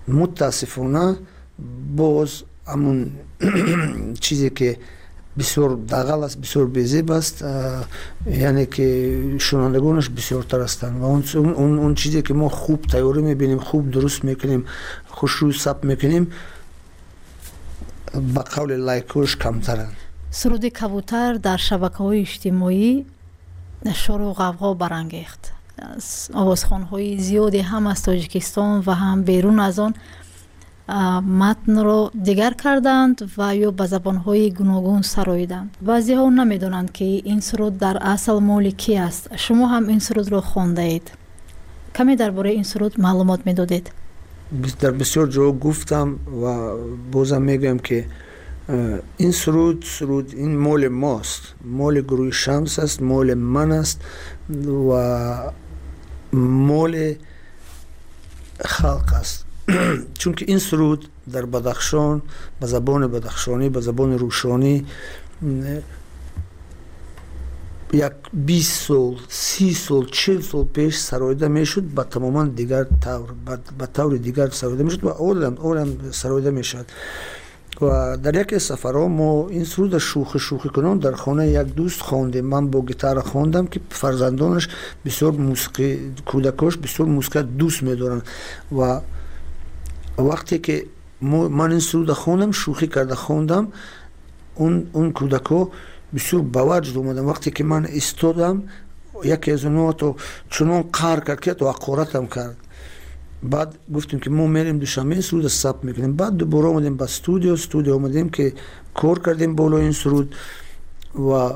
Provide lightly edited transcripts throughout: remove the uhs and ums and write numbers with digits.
متاسفانه باز همون چیزی که بسیار دغل است، بسیار بی‌زیب است، یعنی که شنوندگانش بسیارتر هستند و اون چیزی که ما خوب تیاری میبینیم، خوب درست میکنیم، خوش روی ثبت میکنیم، با قول لایکوش کمترن. سرود کبوتر در شبکه‌های اجتماعی شور و غوغا برانگیخت. آوازخوان‌های زیادی هم از تاجیکستان و هم بیرون از آن متن را دیگر کردند و یا به زبان‌های گوناگون سراییدند. بعضی‌ها نمی‌دانند که این سرود در اصل مال کی است. شما هم این سرود را خوانده اید. کمی درباره این سرود معلومات می‌دادید؟ در بسیار جا گفتم و بازم میگم که این سرود این مال ماست، مال گروه شمس است، مال من است و مال خلق است. چون که این سرود در بدخشان به زبان بدخشانی، به زبان روشانی یک 20 سال، 30 سال، 40 سال پیش سراییده میشد، به تماما دیگر طور، به طور دیگر سراییده میشد و اولم سراییده میشد. و در یک سفرها ما این سرود شوخی کنان در خانه یک دوست خواندیم. من با گیتار خواندم که فرزندانش بسیار موسیقی، کودکاش بسیار موسیقی دوست می‌دارن و وقتی که من این سرود خواندم، شوخی کرده خواندم، اون کودکا بسیار به وجد اومدن. وقتی که من ایستادم یکی از اونها تو چنان قهر کرد که تو حقارتم کرد. بعد گفتیم که ما میریم دوشنبه این سرود ثبت میکنیم. بعد دوباره اومدیم به استودیو اومدیم که کار کردیم بالا این سرود و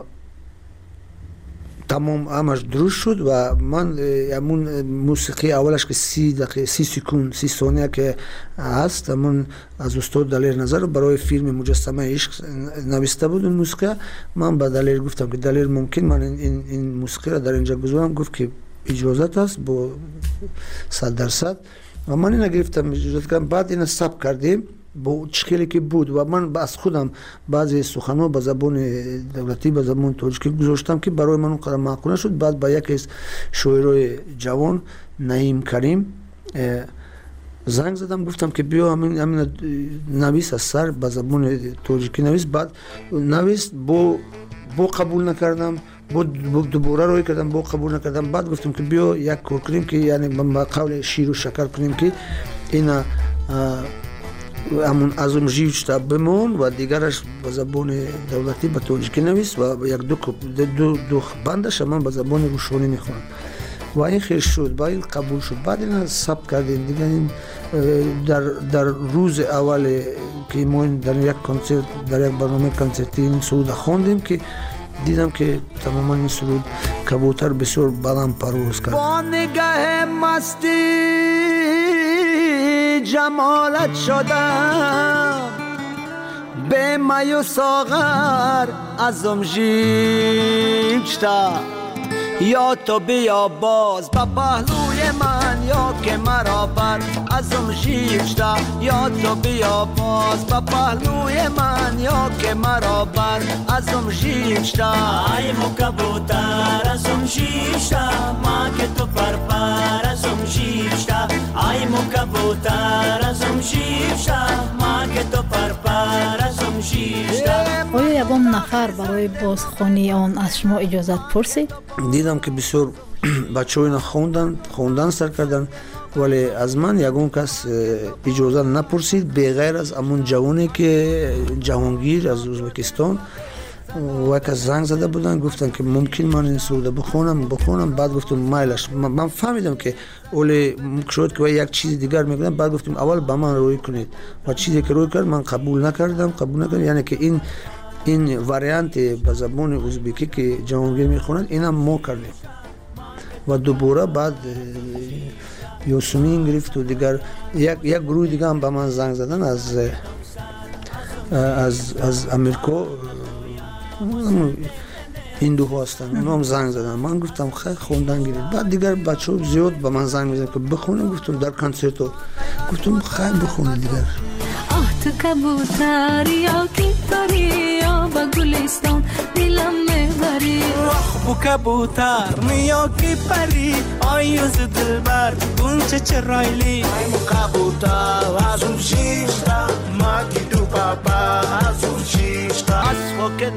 تمام همش درست شد و من همون موسیقی اولش که 30 دقیقه 30 سکند 30 ثانیه که هست، من از استاد دلیر نظر برای فیلم مجسمه عشق نوشته بود اون موسیقی. من به دلیر گفتم که دلیر ممکن من این موسیقی را در اینجا گذارم؟ گفت که اجازت است با 100%. و من اینو گرفتم اجازت کردم. بعد اینو ثبت کردیم با چکلی که بود و من از خودم بعضی سخن‌ها به زبان دولتی، به زبان تاجیکی گذاشتم که برای من اونقدر معقول شد. بعد با یکی از شاعرای جوان نعیم کریم زنگ زدم، گفتم که بیا همین نویس از سر به زبان تاجیکی نویس. بعد نویس با قبول نکردم، دوباره روی کردم، با قبول نکردم. بعد گفتم که بیا یک کار کنیم که یعنی با قول شیر و شکر کنیم که اینا همون ازم جیوچتا بمون و دیگرش به زبان دولتی به تاجیکی نویس و یک دو بندش من به زبان روشانی میخونم و این خیر شد. با این قبول شد. بعد این ثبت کردیم دیگه. این در روز اول که ما در یک کنسرت، در یک برنامه کنسرتی این سرود خواندیم که دیدم که تماما این سرود کبوتر بسیار بلند پرواز کرد. با نگاه مستی جمالت شدم، به می و ساغر ازم جیچتا، یا تو بیا باز با پهلوی من، یا که مرا بر ازم جیچتا، یا تو بیا باز با پهلوی من، یا که مرا بر ازم جیچتا. ای مو کبوتر ازم جیچتا، ما که تو پر ازم جیچتا. ای مو کبوتر ازم جیچتا، ما که تو پر ازم جیچتا. آیا یگان نفر برای بازخوانی آن از شما اجازت پرسید؟ دیدم که بسیار بچه ها اینا خوندن سر کردن، ولی از من یگان کس اجازه نپرسید بغیر از امون جوانی که جهانگیر از ازبکستان و یک زنگ زده بودن، گفتن که ممکن من این سرود بخونم. بعد گفتم مایلش. من فهمیدم که اولی شد که یک چیز دیگر میگن. بعد گفتم اول به من روی کنید و چیزی که روی کرد من قبول نکردم. یعنی که این واریانت به زبان ازبکی که جهانگیر میخونند اینم ما کردیم و دوباره بعد یوسمین گرفت و دیگر یک گروه دیگه هم به من زنگ زدن از امریکا، هندوها هستن، اونا هم زنگ زدن. من گفتم خیلی خوندن گیرید. بعد دیگر بچه ها زیاد به من زنگ میزنن که بخونم. گفتم در کنسرت ها گفتم خیلی بخونه دیگر. تو کبوتر یا کی پری یا با گلستان دلم میبری، بو کبوتر یا کی پری آیوز دلبر گونچه چرایلی. ای مو کبوتر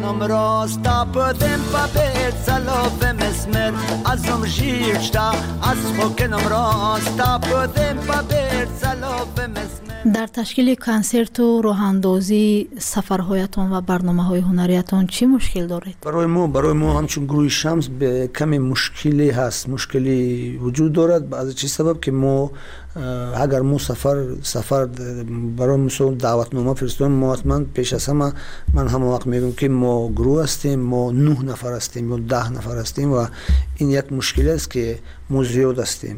کنم راست تا بدم پا بیر سلاف مسمر ازم شیشتا از خو کنم راست تا بدم پا بیر سلاف مسمر. در تشکیل کنسرت و راهاندازی سفرهایتان و برنامه‌های هنریتان چی مشکل دارید؟ برای ما همچون گروه شمس به کمی مشکلی هست، مشکلی وجود دارد. از چه سبب که ما اگر ما سفر برای مثلا دعوتنامه فرستیم، ما حتما پیش از همه من همه وقت میگم که ما گروه هستیم، ما 9 نفر هستیم یا 10 نفر هستیم و این یک مشکل است که ما زیاد هستیم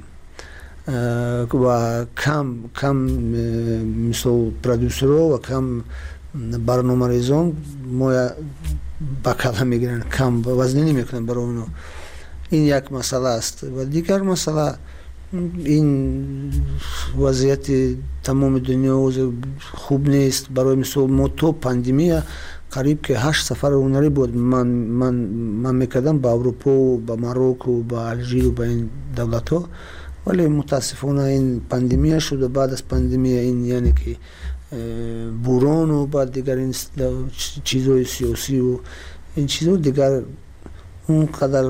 و کم مثل پرودوسرها و کم برنامه ریزان ما بکله میگیرن، کم وزنی نمیکنن برای اونو. این یک مسئله است و دیگر مسئله این وضعیت تمام دنیا خوب نیست. برای مثل ما تو پاندمی قریب که 8 سفر هنری بود من میکردم با اروپا و با مراکش و با الژیر و با این دولت ها، ولی متاسفانه این پاندمی شد و بعد از پاندمی این یعنی که بوران و بعد دیگر این چیزهای سیاسی و این چیزها دیگر اونقدر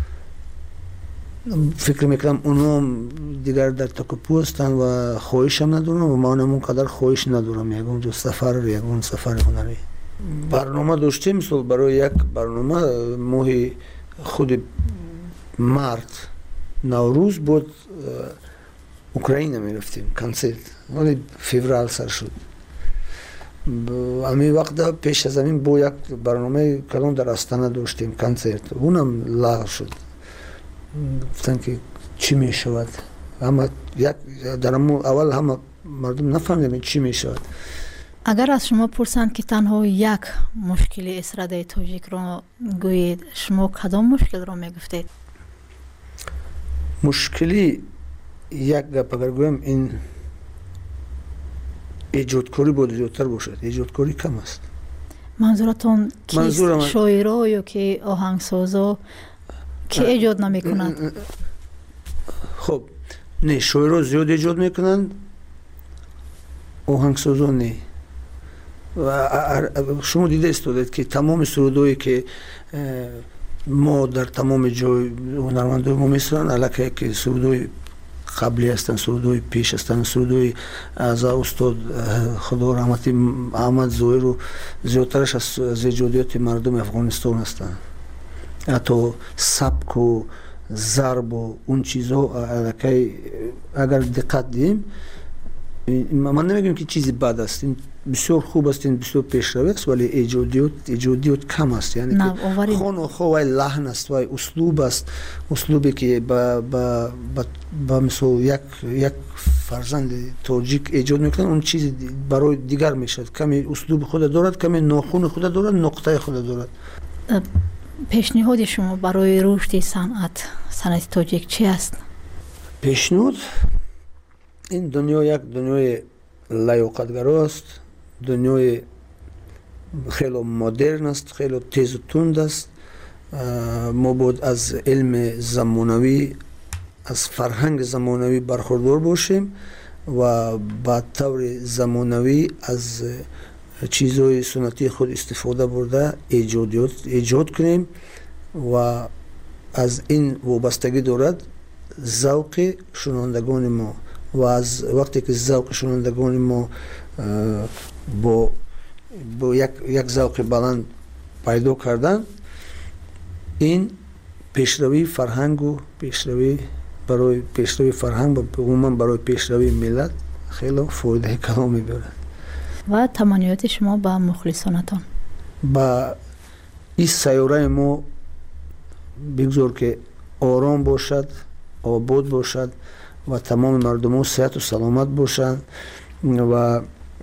فکر میکنم اونا دیگر در تکاپو هستن و خواهش هم ندارم و من هم اونقدر خواهش ندارم یکون سفر هنری. برنامه داشتیم مثل برای یک برنامه ماه خود مارت نوروز بود اوکراین میرفتیم کنسرت، ولی فوریه سر شد. امی وقت پیش از همین با یک برنامه کلان در استانه داشتیم کنسرت، اونم لغو شد. گفتن که چی می شود؟ در اول همه مردم نفهمیدن چی می شود. اگر از شما پرسند که تنها یک مشکل استراده تاجیک را گویید، شما کدام مشکل را می گفتید؟ مشکلی یک گپ اگر گویم این ایجادکاری باید زیادتر باشد. ایجادکاری کم است. منظورتون کیست؟ شاعرها یا که آهنگسازا که ایجاد نمی کنند؟ خب نه، شاعرها زیاد ایجاد میکنند، آهنگسازا نه. و شما دیده استودید که تمام سرودایی که ما در تمام جای هنرمندای ما میسرن علاقه که سرودای قبلی هستن، سرودای پیش هستن، سرودای از استاد خدا رحمتی احمد ظاهر و زیادترش از ایجادیات مردم افغانستان هستن. حتی سبک و ضرب و اون چیزها علاقه اگر دقت دیم، من نمیگم که چیزی بد است، این بسیار خوب است، این بسیار پیشرو است، ولی ایجادیات کم است. یعنی که خو لحن است و اسلوب است، اسلوبی که با مثل یک فرزند تاجیک ایجاد میکنن، اون چیز برای دیگر میشد. کمی اسلوب خود دارد، کمی ناخون خود دارد، نقطه خود دارد. پیشنهاد شما برای رشد صنعت تاجیک چی است؟ پیشنهاد این دنیا یک دنیای لیاقتگرا است، دنیای خیلی مدرن است، خیلی تیز و تند است. ما باید از علم زمانوی، از فرهنگ زمانوی برخوردار باشیم و با طور زمانوی از چیزهای سنتی خود استفاده برده ایجاد کنیم و از این وابستگی دارد ذوق شنوندگان ما. و از وقتی که ذوق شنوندگان ما با یک ذوق بلند پیدا کردن، این پیشروی فرهنگ و برای پیشروی فرهنگ و عموما برای پیشروی ملت خیلی فایده کلامی دارد. و تمنیات شما با مخلصانتان؟ با این سیاره ما بگذار که آرام باشد، آباد باشد و تمام مردم ها صحت و سلامت باشند و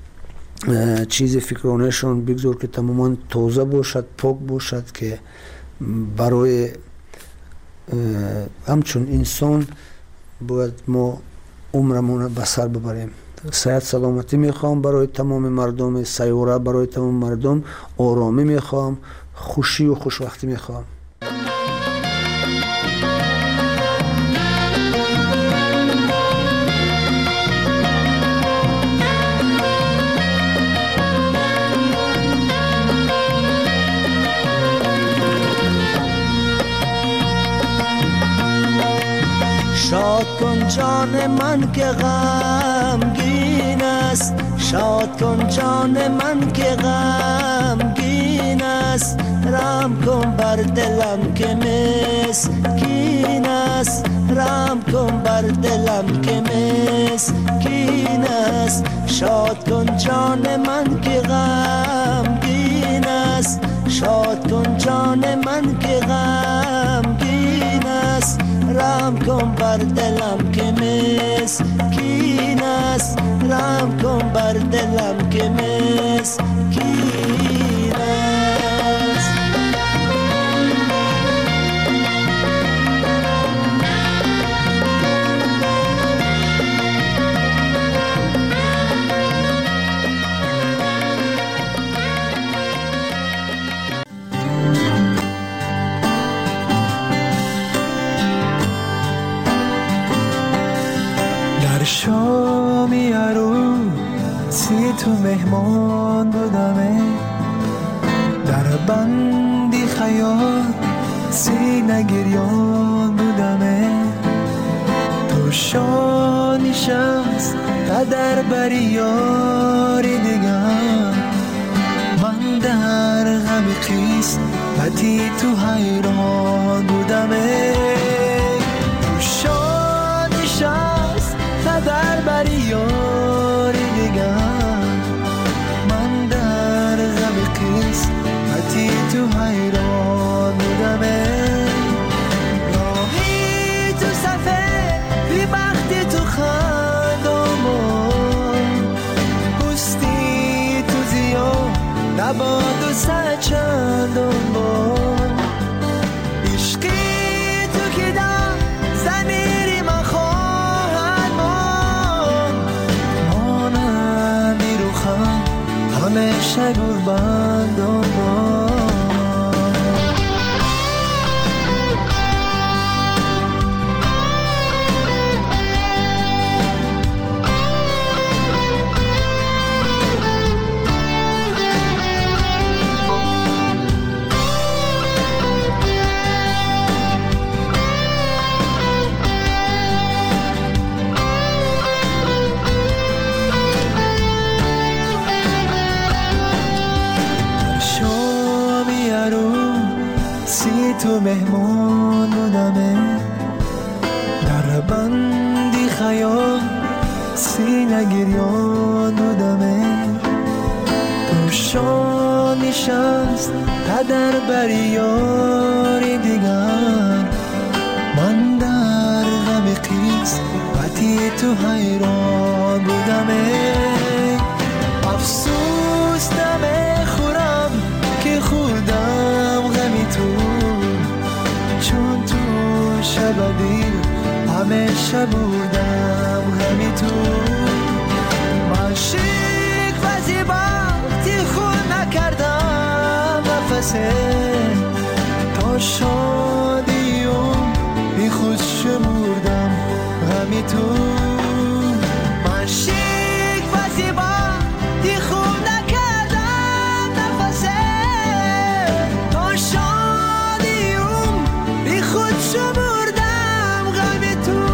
چیز فکرانهشان بگذار که تماما تازه باشد، پاک باشد، که برای همچون انسان باید ما عمرمون به سر ببریم. صحت سلامتی میخوام برای تمام مردم سیاره، برای تمام مردم آرامی میخوام، خوشی و خوشوقتی میخوام. کن جان من که غمگین است، شاد کن جان من که غمگین است. رحم کن بر دلم که مسکین است، رحم کن بر دلم که مسکین است. شاد کن جان من که غمگین است، شاد کن جان من که غمگین است. رحم کن بر دلم که مسکین است، رحم کن بر دلم که مسکین است. شامی عروسی تو مهمان بودمه، در بندی خیال سینه گریان بودمه. تو شا نشست قدر بری یاری دیگر، من در غم خیس بتی تو حیران بودمه. تو شا نشست قدر بری یاری دیگر، من در غم قسمتی تو حیران بودمه. راهی تو صفه بی بختی تو خندامون، پوستی تو زیاد نباد و سر چندان بار. عشقی تو که در زمیری من همیشه قربان دارم. تو مهمان بودمه، در بندی خیال سینه گریان بودمه. تو شا نشست قدر بری یاری دیگر، من در غم قسمتی تو حیران بودمه. افسوس نمیخورم که خوردم غمی تو، چون تو شب دیر همیشه بودم غمی تو. من شیک و زیباتی خود نکردم نفسه، تا شادیم بی خود شمردم غمی تو. من شیک و زیباتی خود نکردم نفسه، تا شادیم بی خود شمردم غمی تو.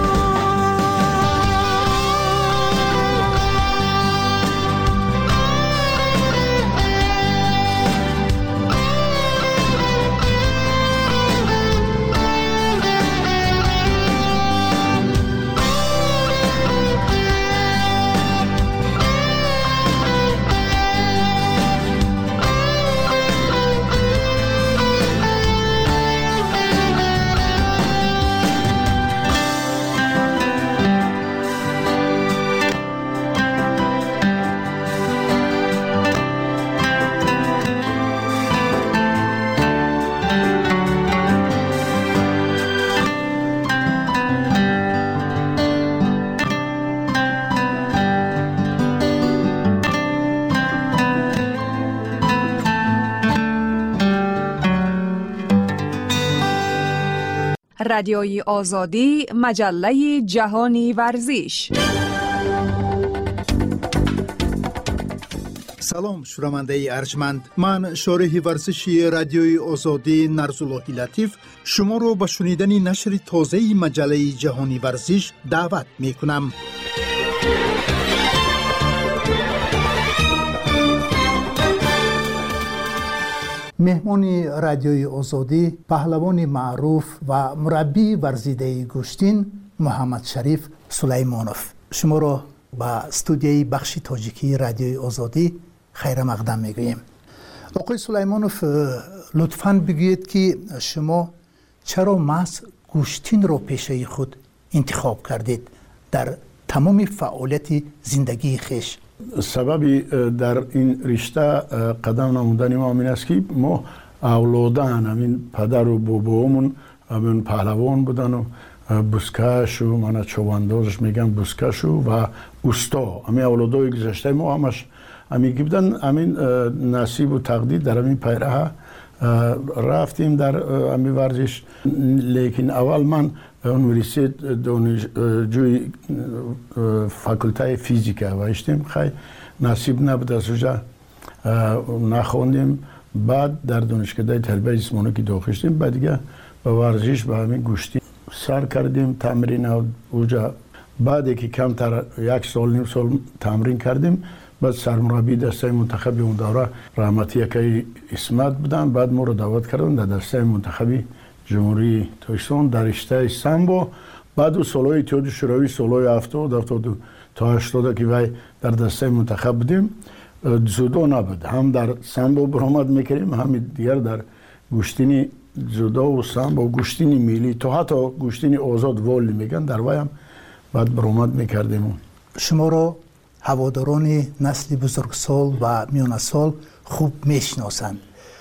رادیوی آزادی، مجله جهانی ورزش. سلام شنونده ارجمند، من شارح ورزشی رادیوی آزادی نرزالله لطیف شما را به شنیدن نشر تازه مجله جهانی ورزش دعوت می کنم. مهمان رادیوی آزادی پهلوان معروف و مربی ورزیده گوشتین محمد شریف سلیمانوف شما را به استودیوی بخش تاجیکی رادیوی آزادی خیر مقدم میگوییم. آقای سلیمانوف لطفاً بگویید که شما چرا محض گوشتین را پیشه خود انتخاب کردید در تمام فعالیت زندگی خیش؟ سببی در این رشته قدم نمودن ما این است که ما اولادان همین پدر و بابامون همین پهلوان بودن و بوسکش و من چواندازش میگم بوسکش و اوستا همین اولادای گذشته ما همش همین بودن. همین نصیب و تقدیر در همین پیراه رفتیم در همین ورزش. لیکن اول من یونیورسیت دانشجوی فاکولته فیزیک هستیم، خیلی نصیب نبود از اونجا نخوندیم. بعد در دانشکده تربیت جسمانی که داخل شدیم، بعد دیگه به ورزش به همین گوشتی سر کردیم تمرین اونجا. بعد که کمتر یک سال نیم سال تمرین کردیم، بعد سرمربی دسته منتخبی اون دوره رحمتی که اسمت بودن، بعد ما رو دعوت کردن در دسته منتخبی جمهوری تاجیکستان در رشته سامبو. بعد و سالهای اتحاد شوروی سالهای 70 تا 80 که وای در دسته منتخب بودیم. جودو نبود، هم در سامبو برآمد میکردیم، هم دیگر در گوشتینی جودو و سامبو گوشتینی ملی تا حتی گوشتینی آزاد والی میگن در وای هم بعد برآمد میکردیم. شما رو هواداران نسل بزرگسال و میانه سال خوب میشناسند.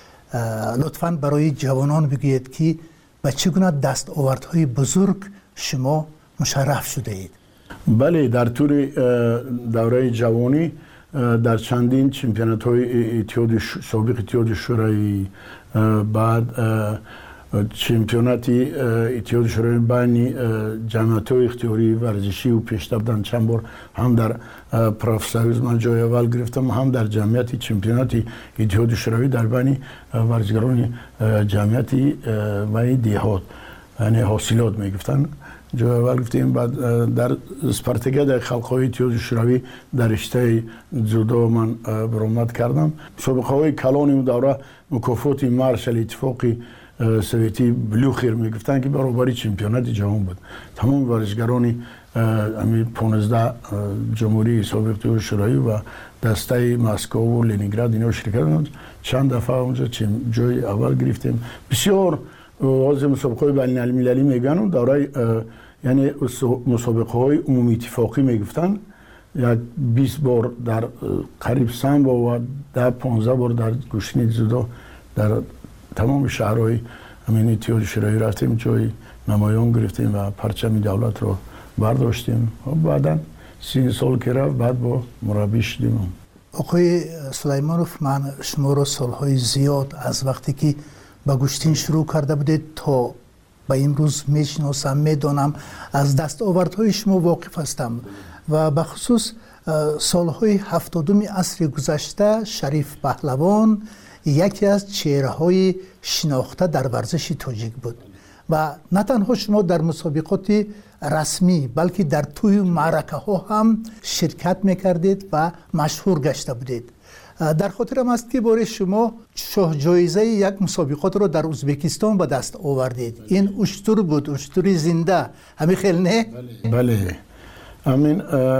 لطفاً برای جوانان بگویید که به چگونه دستاوردهای بزرگ شما مشرف شده اید؟ بله، در طول دوره جوانی در چندین چمپیونات های سابق اتحاد شوروی، بعد چمپیوناتی اتحاد شوروی بین جمعیت های اختیاری ورزشی و پیشرفت بودن. چند بار هم در پروفسوریز من جای اول گرفتم، هم در جمعیت چمپیوناتی اتحاد شوروی در بین ورزشکاران جمعیتی و دهات، یعنی حاصلات میگفتن، جای اول گرفتیم. بعد در اسپارتاکیاد خلق‌های اتحاد شوروی در رشته جودو من برآمد کردم. سابقه های کلان اون دوره مکافات مارشال اتفاقی سویتی بلوخیر میگفتن که برابری چمپیونات جهان بود. تمام ورزشکاران همین 15 جمهوری سابق اتحاد شوروی و دسته مسکو و لنینگراد اینا شرکت کردند. چند دفعه اونجا جای اول گرفتیم. بسیار از مسابقات بین‌المللی میگن دوره، یعنی مسابقات عمومی اتفاقی میگفتن. یک 20 بار در قریب سامبو و 15 بار در گوشتین جودو در تمام شهرهای همین اتحاد شوروی رفتیم، جای نمایان گرفتیم و پرچم دولت رو برداشتیم. بعدا 3 سال که رفت بعد با مربی شدیم. آقای سلیمانوف، من شما رو سالهای زیاد از وقتی که با گوشتین شروع کرده بودید تا به امروز میشناسم، میدانم، از دستاوردهای شما واقف هستم و به خصوص سالهای 70 عصر گذشته شریف پهلوان یکی از چهره‌های شناخته در ورزش تاجیک بود و نه تنها شما در مسابقات رسمی بلکه در توی معرکه ها هم شرکت میکردید و مشهور گشته بودید. در خاطرم است که باره شما شاه جایزه یک مسابقات رو در ازبکستان به دست آوردید. این اشتر بود، اشتری زنده، همین خیلی نه؟ بله، همین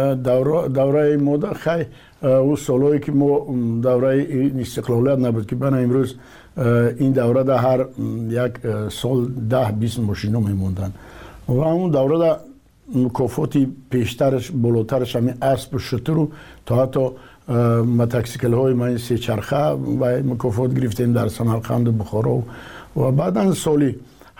دوره مدت خیلی او سالهایی که ما دوره استقلالیت نبود که بنا امروز این دوره در هر یک سال 10-20 ماشینا میموندن و اون دوره در مکافاتی پیشترش بالاترش همین اسب و شتر و تا حتی متکسیکل های من 3 چرخه و مکافات گرفتیم در سمرقند و بخارا و بعدا سالی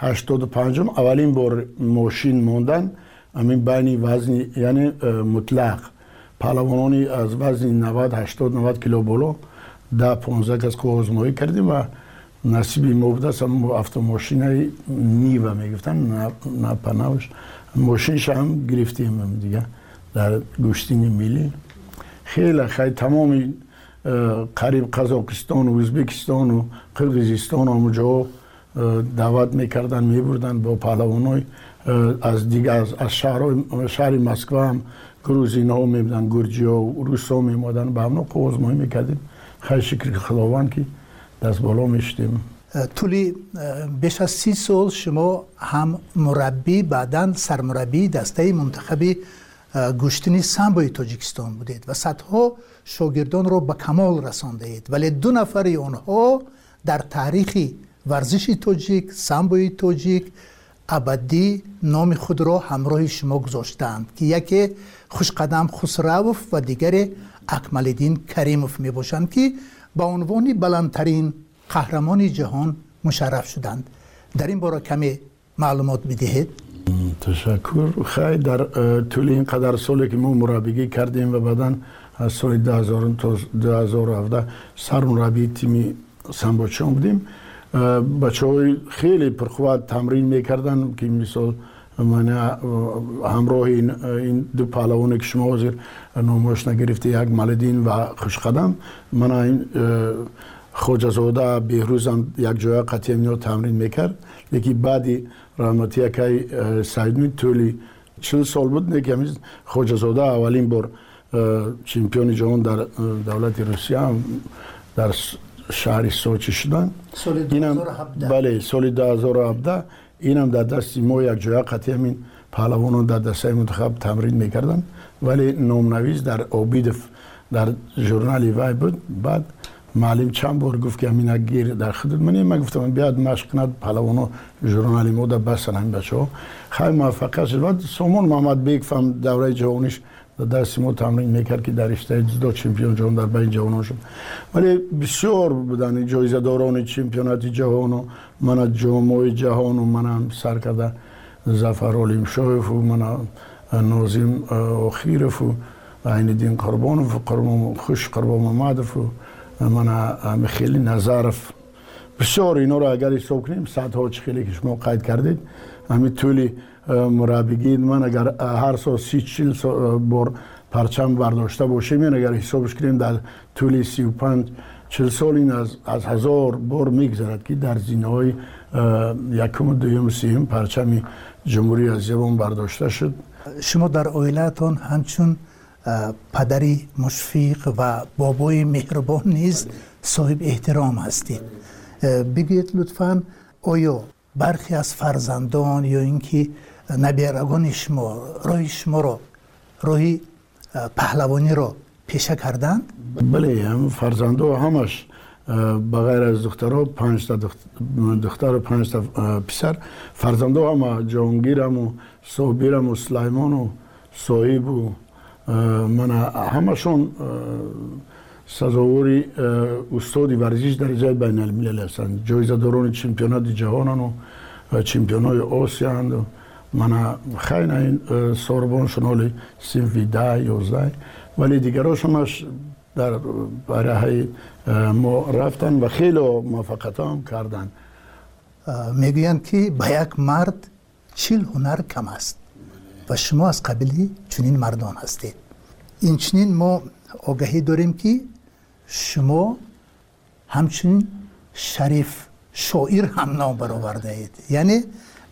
85 اولین بار ماشین موندن همین بین وزن، یعنی مطلق پهلوانانی از وزن 90-80-90 کیلو بالا 10-15 کس آزمایی کردیم و نصیبی ما بوده است. هم автомاشین نیوه میگفتن، نه پناهش ماشینش هم گرفتیم دیگه در گوشتین ملی. خیلی تمام قریب قزاقستان و ازبکستان و قرقیزستان اونجا دعوت میکردن میبردن با پهلوانای از دیگه از شهر مسکو هم گروزین ها میبودن، گرجی ها و روس ها میمادن به همنا قوزمایی میکردیم. خیلی شکر خداوند که دست بالا میشتیم. طولی بیش از 30 سال شما هم مربی بعداً سرمربی دسته منتخب گشتنی سامبوی تاجیکستان بودید و صدها شاگردان رو به کمال رسانده اید، ولی 2 نفر آنها در تاریخ ورزش تاجیک، سامبوی تاجیک ابدی نام خود را همراه شما گذاشتند که یکی خوشقدم خسروف و دیگر اکمالدین کریموف می باشند که با عنوان بلندترین قهرمان جهان مشرف شدند. در این باره کمی معلومات بدهید. تشکر. خیلی در طول این قدر سالی که ما مربیگی کردیم و بعداً از سال 2000 تا 2017 سرمربی تیم سامبوچان بودیم. بچه‌های خیلی پرقوت تمرین میکردن که مثال من همراه این 2 پهلوانی که شما حاضر نامش نگرفته، یک مالدین و خوشقدم، من این خوجازاده بهروزم یک جای قطعی میاد تمرین میکرد. یکی بعدی رحمتی که سعید طولی 40 سال بود نه که خوجازاده اولین بار چمپیون جهان در دولت روسیه در شهر سوچی شدن. سال 2017. بله سال 2017 اینم در دست ما یک جای قطعی همین پهلوانان در دسته منتخب تمرین میکردن، ولی نامنویس در اوبیدف در ژورنال وای بود. بعد معلم چند بار گفت که همین گیر در خدمت من گفتم بیاد مشق کند پهلوانا ژورنال ما در بسن همین بچه‌ها. خیلی موفق شد. بعد سامان محمد بیگ فهم دوره جهانیش در دست ما تمرین میکرد که در رشته جودو چمپیون جهان در بین جوانان شد. ولی بسیار بودن جایزه داران چمپیونات جهان و من جام جهان و منم سر کرده ظفر علیم شایف و من ناظم اخیرف و عین‌الدین قربانوف و قربان خوش قربان محمدف و من خیلی نظرف. بسیار اینا رو اگر حساب کنیم صدها خیلی که شما قید کردید همین طولی مربیگی من اگر هر سال 30-40 بار پرچم برداشته باشیم، این اگر حسابش کنیم در طول 35-40 سال این از 1000 بار میگذرد که در زینه‌های یکم، دوم، سوم پرچم جمهوری اسلامی برداشته شد. شما در عائله‌تان همچون پدری مشفق و بابای مهربان نیز صاحب احترام هستید. بگید لطفاً آیا برخی از فرزندان یا اینکه نبیرگان شما راهی پهلوانی را پیشه کردند؟ بله، هم فرزندا همش بغیر از دخترها 5 تا دختر و 5 تا پسر، فرزندا هم جهانگیرم و صابرم و سلیمان و صاحب و من همشون سزاواری استادی ورزش درجه بین الملل هستند. جایزه داران چمپیونات جهان و چمپیونات آسیا هستند. من خیلی این سوربان شنالی سنفی 10-11 ولی دیگراش همش در برای ما رفتن و خیلی موفقیت هم کردن. میگویند که به یک مرد 40 هنر کم است و شما از قبیل چنین مردان هستید. این چنین ما آگاهی داریم که شما همچنین شریف شاعر هم نام برآورده اید. یعنی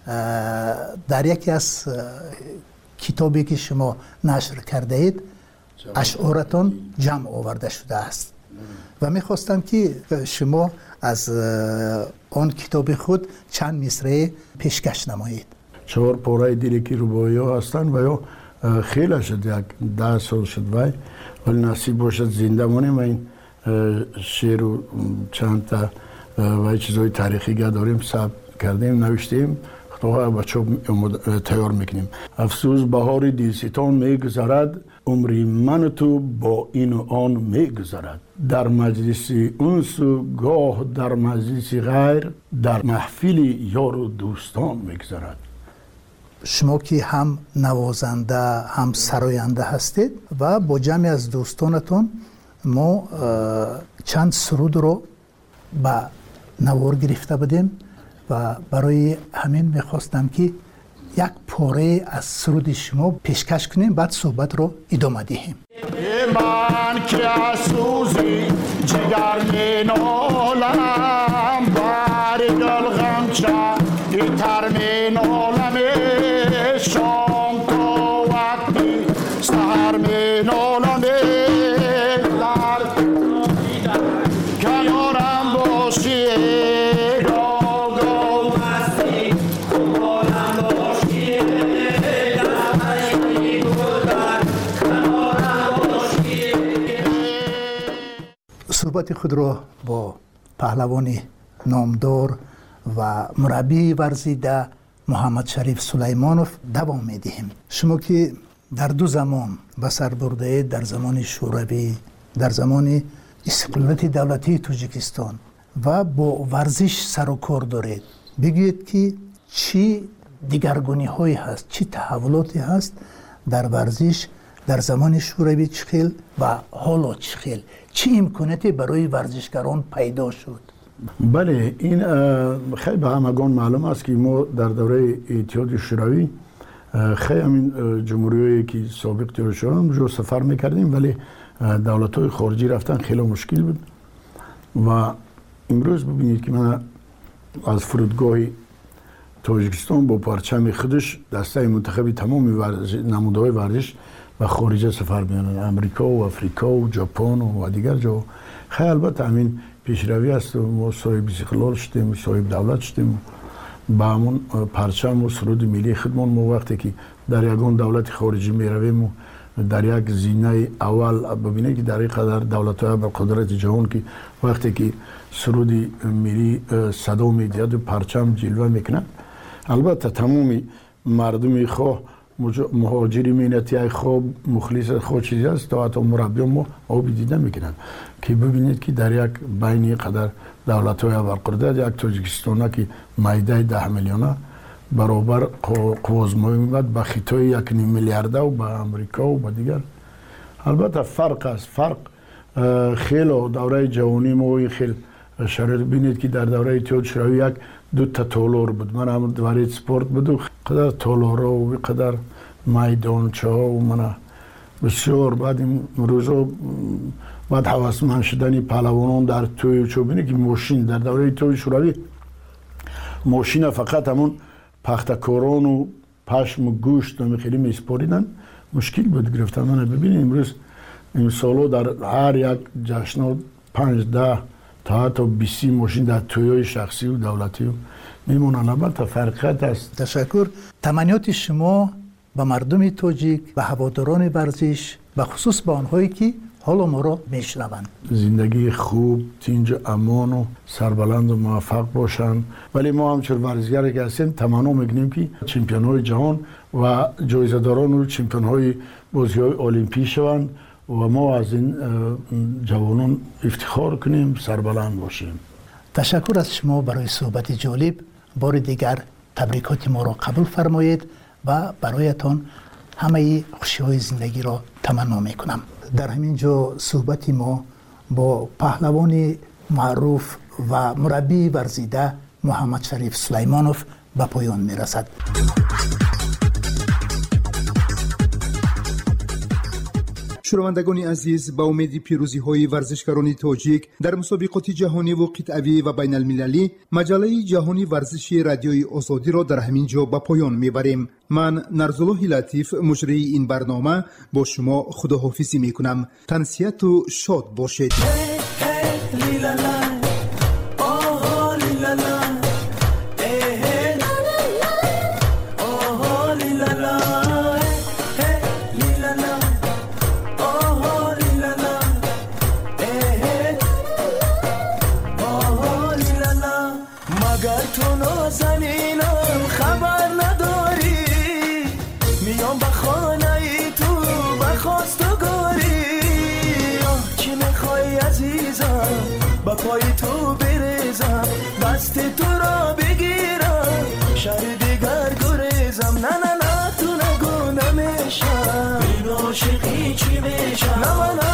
در یکی از کتابی که شما نشر کرده اید اشعارتان جمع آورده شده است و میخواستم که شما از آن کتاب خود چند مصرع پیشکش نمایید. 4 پاره دیگه رباعی ها هستن و یا خیلی شد، یک 10 سال شد ولی نصیب باشد زنده مانیم و این شعر و چند تا و چیزهای تاریخی داریم ثبت کردیم نوشتیم خدا بچه تیار میکنیم. افسوس بهار دلستان میگذرد، عمری من تو با این و آن میگذرد. در مجلس انس و گاه در مجلس غیر، در محفل یار و دوستان میگذرد. شما که هم نوازنده هم سراینده هستید و با جمعی از دوستانتون ما چند سرود رو به نوار گرفته بودیم و برای همین میخواستم که یک پاره از سرود شما پیشکش کنیم بعد صحبت رو ادامه دهیم. من که سوزی ترمین عالم باری گل غمچه ای ترمین عالم شام تو وقتی سهرمین عالم در کنارم باشی صحبت خود را با پهلوان نامدار و مربی ورزیده محمد شریف سلیمانوف دوام میدهیم. شما که در دو زمان به سر برده، در زمان شوروی، در زمان استقلالیت دولتی تاجیکستان و با ورزش سر و کار دارید، بگویید که چی دیگرگونی هایی هست، چی تحولاتی هست در ورزش در زمان شوروی چخیل و حالا چخیل، چی امکاناتی برای ورزشکاران پیدا شد؟ بله، این خیلی به همگان معلوم است که ما در دوره اتحاد شوروی خیلی همین جمهوریایی که سابق تیر شدن جو سفر میکردیم، ولی دولت‌های خارجی رفتن خیلی مشکل بود و امروز ببینید که من از فرودگاه تاجیکستان با پرچم خودش دسته منتخبی تمام نمودهای ورزش و خارج سفر می‌کنند، امریکا و افریقا و ژاپن و دیگر جا. خیلی البته همین پیشروی است و ما صاحب استقلال شدیم، صاحب دولت شدیم، با همون پرچم و سرود ملی خودمان ما وقتی که در یگان دولت خارجی میرویم در یک زینه اول ببینید که در این قدر دولت‌های با قدرت جهان که وقتی که سرود ملی صدا می‌دهد و پرچم جلوه میکنند، البته تمامی مردم خواه مهاجری مینتی خواه مخلص خود چیزی است تا حتی مربی ما آبی دیده میکنند که ببینید که در یک بین قدر دولت‌های برقرار یک تاجیکستان که معده 10 میلیونه برابر قوازمایی میبود به خطای 1.5 میلیارده و به امریکا و به دیگر. البته فرق است، فرق خیلی دوره جوانی ما خیلی شرایط بینید که در دوره اتحاد شوروی یک دو تا تالار بود، من هم دوره سپورت بود و قدر تالارا و قدر میدانچه ها و من بسیار بعد این روزا بعد هوسمند شدنی پهلوانان در توی چوبینه که ماشین در دوره اتحاد شوروی ماشین فقط همون پختکاران و پشم و گوشت و خیلی میسپاریدن، مشکل بود گرفتن. من ببینید امروز این سالو در هر یک جشن 5-10 تا حتی 20 ماشین در تویای شخصی و دولتی و میمونن. البته فرقیت است. تشکر. تمنیات شما به مردم تاجیک و هواداران ورزش و خصوص به آنهایی که حالا ما را میشنوند، زندگی خوب، تنج امان و سربلند و موفق باشند. ولی ما همچون ورزشگر که هستیم تمنا میکنیم که چمپیون های جهان و جایزه داران و چمپیون های بازی های المپی شوند و ما از این جوانان افتخار کنیم، سربلند باشیم. تشکر از شما برای صحبت جالب. بار دیگر تبریکات ما را قبول فرمایید و برایتان همه خوشی های زندگی را تمنا میکنم. در همین جا صحبت ما با پهلوان معروف و مربی ورزیده محمد شریف سلیمانوف به پایان میرسد. شنوندگان عزیز، با امید پیروزی های ورزشکاران تاجیک در مسابقات جهانی و قطعی و بین المللی، مجله جهانی ورزشی رادیوی آزادی را در همین جا به پایان میبریم. من نرزالله لطیف مجری این برنامه با شما خداحافظی میکنم. تنسیت و شاد باشید. با پای تو بریزم، دست تو را بگیرم، شهر دیگر گریزم. نه تو نگو نمیشم، این عاشقی چی میشم؟ نه